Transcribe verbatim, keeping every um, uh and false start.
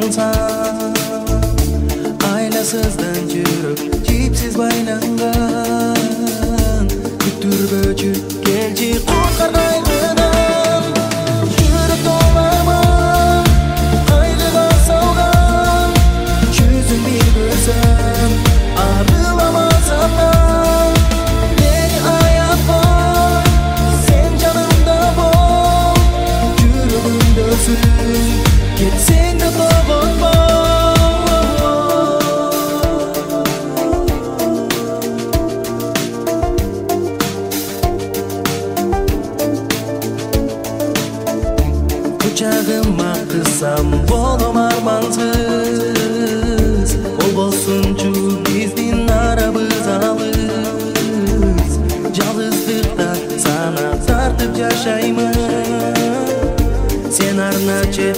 болсам, айласыздан жүріп жипсіз байланған, күттүрбөчү келчи куткар кайгыдан. Жүрөк толарман кайгыга салган, жүзүң бир көрсөм арыламасам да. Мени аятпай сен жанымда бол, жүрөгүмдө сүрүн кетсең да тоготпа. Kucağıma kısam bolom armansız, ol bolsunçu bizdin arabız alız. Жалғыздықта sana tartıp yaşaymış, sen arnaçı